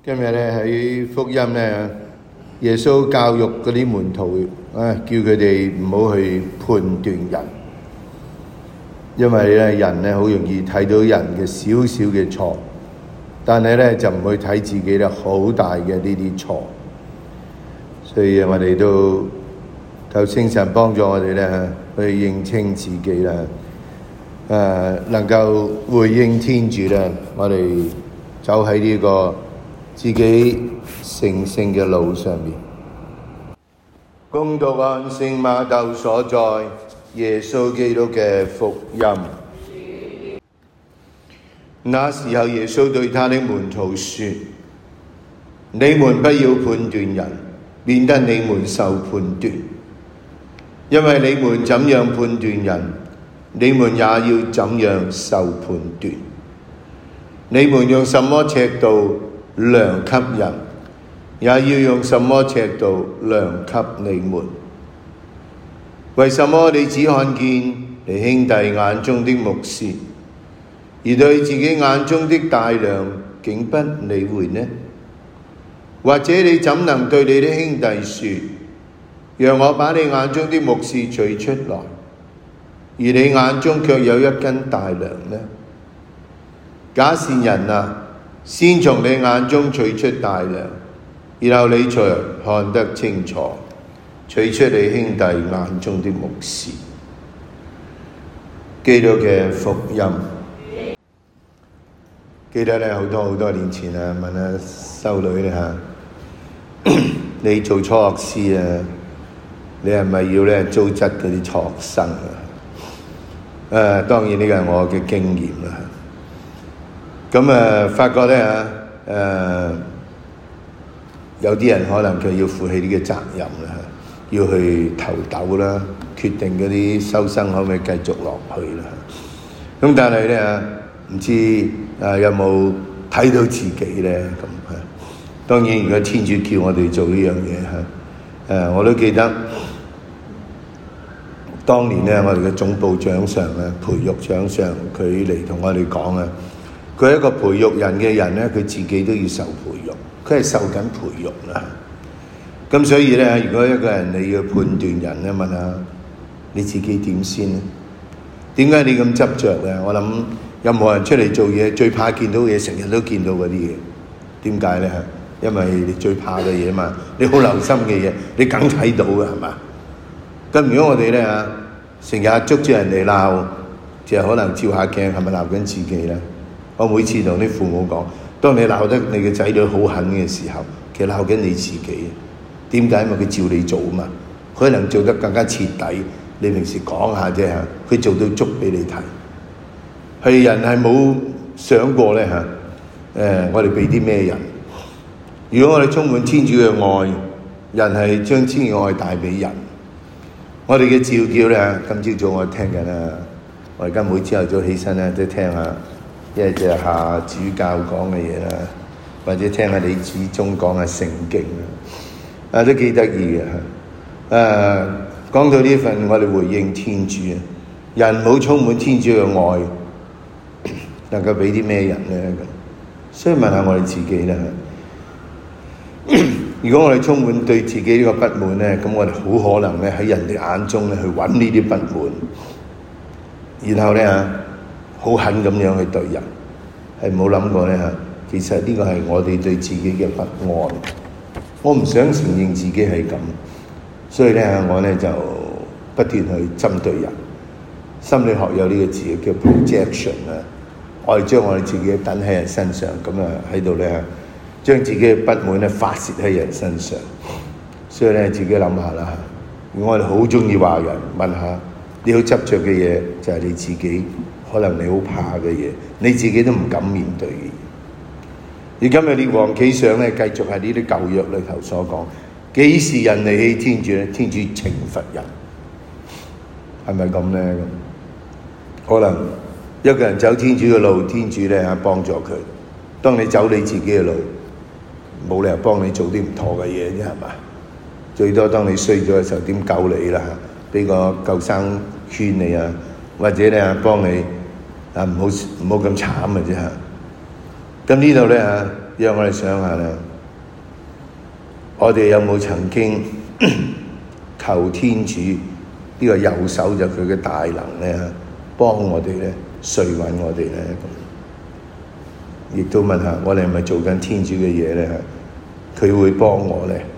今日咧喺福音咧，耶穌教育嗰啲門徒叫佢哋唔好去判斷人，因為咧人咧好容易睇到人嘅少少嘅錯，但係咧就唔會睇自己咧好大嘅呢啲錯。所以我哋都求聖神幫助我哋咧去認清自己啦，能夠回應天主啦，我哋走喺呢個自己成聖嘅路上面。恭讀按聖馬竇所載耶穌基督嘅福音。那時候耶穌對他的門徒說：你們不要判斷人，免得你們受判斷。因為你們怎樣判斷人，你們也要怎樣受判斷。你們用什麼尺度量給人，也要用什麼尺度量給你們。為什麼你只看見你兄弟眼中的木屑，而對自己眼中的大梁竟不理會呢？或者你怎能對你的兄弟說：讓我把你眼中的木屑取出來，而你眼中卻有一根大梁呢？假善人啊，先從你眼中取出大梁，然後你才看得清楚，取出你兄弟眼中的木屑。基督嘅福音。記得咧好多年前啊，問下修女咧嚇，你做初學師啊，你係咪要咧糟質嗰啲初學生啊？當然呢個係我嘅經驗啦。咁發覺咧有啲人可能佢要負起呢個責任啦，要去投豆啦，決定嗰啲收生可唔可以繼續落去啦。咁但係咧唔知有冇睇到自己咧咁啊？當然，如果天主叫我哋做呢樣嘢嚇，我都記得當年咧，我哋嘅總部長上啊，培育長上，佢嚟同我哋講啊。佢係一個培育人嘅人咧，佢自己都要受培育，佢係受緊培育啦。咁所以咧，如果一個人你要判斷人咧，問下你自己點先咧？點解你咁執着咧？我諗任何人出嚟做嘢，最怕見到嘢，成日都見到嗰啲嘢。點解咧？因為你最怕嘅嘢嘛，你好留心嘅嘢，你梗睇到嘅係嘛？咁如果我哋咧成日捉住人哋鬧，就可能照下鏡，係咪鬧緊自己咧？我每次同啲父母講，當你鬧得你嘅仔女好狠嘅時候，其實鬧緊你自己。點解？因為佢照你做啊嘛，佢可能做得更加徹底。你平時講下啫嚇，佢做到足俾你睇。係人係冇想過咧嚇，我哋俾啲咩人？如果我哋充滿天主嘅愛，人係將天主嘅愛帶俾人。我哋嘅召叫咧，今朝早我聽緊啦，我而家每朝頭早起身咧都聽下。一係就下主教講嘅嘢啦，或者聽下李子忠講下聖經啦，都幾得意嘅。講到呢份我哋回應天主啊，人冇充滿天主嘅愛，能夠俾啲咩人咧？所以問下我哋自己啦。如果我哋充滿對自己呢個不滿咧，咁我哋好可能咧喺人哋眼中咧去揾呢啲不滿，然後咧好狠咁樣去對人，係冇諗過咧嚇。其實呢個係我哋對自己嘅不安。我唔想承認自己係咁，所以咧我咧就不斷去針對人。心理學有呢個字叫 projection 啊，我哋將我哋自己等喺人身上，咁喺度咧將自己嘅不滿咧發泄喺人身上。所以咧自己諗下啦，如果我哋好中意話人，問下你好執着嘅嘢，就係你自己。可能你好怕嘅嘢，你自己都唔敢面對嘅嘢。而今日列王紀上咧，繼續係呢啲舊約裏頭所講，幾時人離棄天主咧？天主懲罰人，係咪咁咧？可能一個人走天主嘅路，天主咧幫助佢。當你走你自己嘅路，冇理由幫你做啲唔妥嘅嘢啫，係嘛？最多當你衰咗嘅時候，點救你啦？俾個救生圈你啊，或者咧幫你。唔好咁慘嘅啫嚇。咁呢度咧讓我哋想下咧，我哋有冇曾經求天主呢個右手就佢嘅大能咧，幫我哋咧，垂允我哋咧咁，亦都問下我哋係咪做緊天主嘅嘢咧？佢會幫我咧。